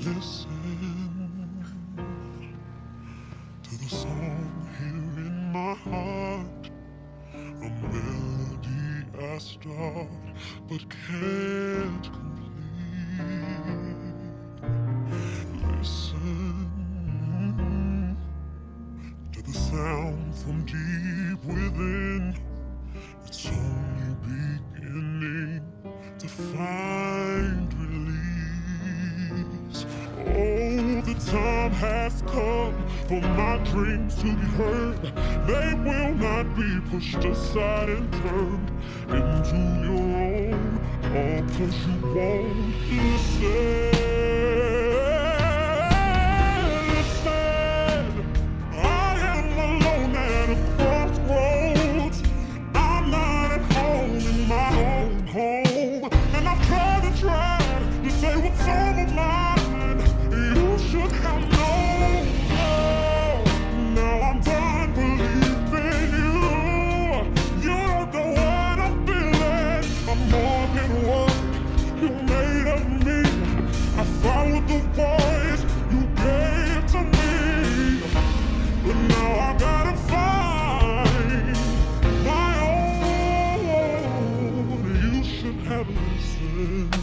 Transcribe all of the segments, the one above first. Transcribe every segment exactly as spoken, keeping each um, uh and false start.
Listen to the song here in my heart, a melody I start but can't complete. Listen to the sound from deep within. It's only beginning to find release. Oh, the time has come for my dreams to be heard. They will not be pushed aside and turned into your own, all 'cause you won't listen. Listen, I am alone at a crossroads. I'm not at home in my own home, and I've tried and tried to say what's on my mind. You should have known. Oh, now I'm done believing you. You don't know what I'm feeling. I'm more than what you made of me. I followed the voice you gave to me, but now I gotta find my own. You should have listened.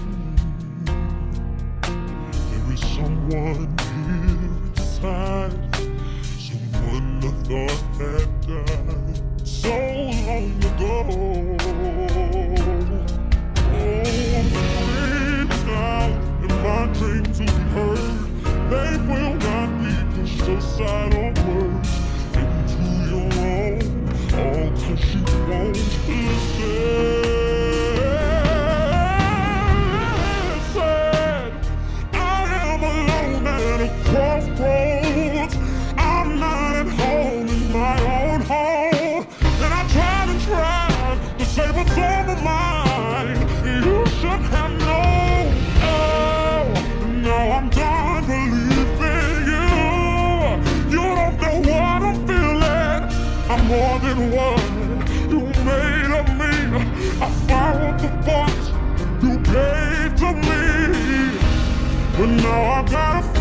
There is someone here inside, someone I thought had died so long ago. Oh, I'm screaming out in my dreams to be heard. They will not be pushed aside or words into your own, all 'cause you won't listen. Crossroads, I'm not at home in my own home, and I tried and tried to say what's on my mind. You should have known. Oh, now I'm done believing you. You don't know what I'm feeling. I'm more than what you made of me. I followed the voice you gave to me, but now I gotta